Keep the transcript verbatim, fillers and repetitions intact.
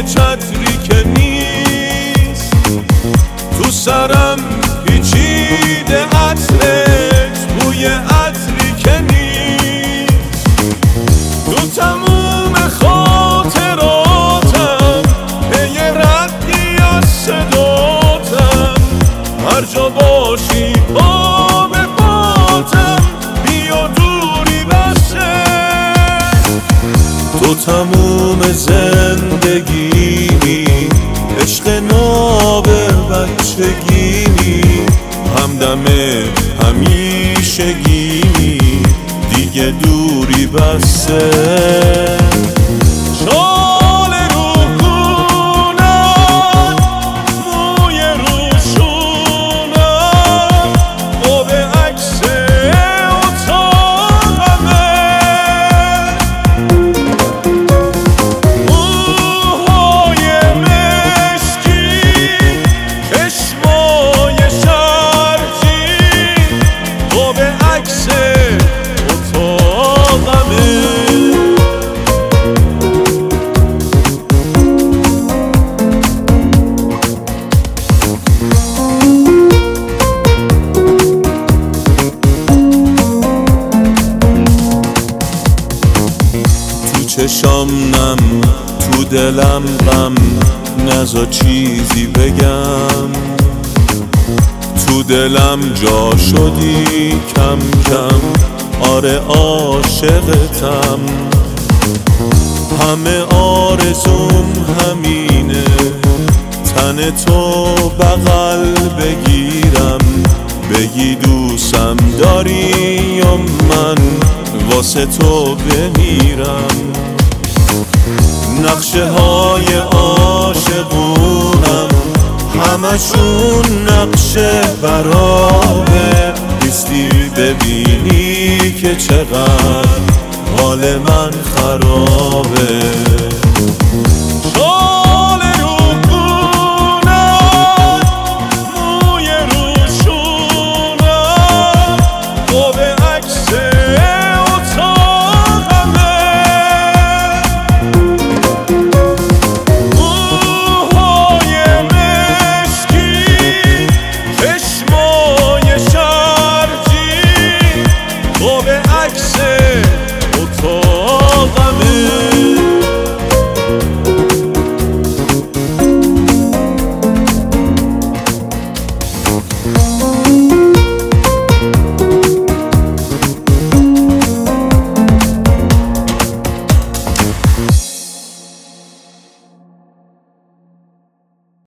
چتری که نیست، تو سرم پیچیده عطرت، بوی عطری که نیست. تو تموم خاطراتم پی ردی از صداتم، هر جا باشی پا به پاتم، بیا دوری بسه. تو تموم زندگیمی، عشق ناب بچگیمی، همدم همیشگیمی، دیگه دوری بسه. شال روحونم، موی روشونم، قاب عکس اتاقمه، موهای مشکی، چشمای شرجی، قاب عکس اتاقمه. تو چشام نم، تو دلم غم، نزا چیزی بگم. تو دلم جا شدی کم کم، آره عاشقتم. همه آرزوم همینه، تن تو بغل بگیرم، بگی دوستم داری یا من واسه تو بمیرم. نقشه های عاشقونم همشون نقشه برابه، بیستی ببینی که چقدر حال من خرابه.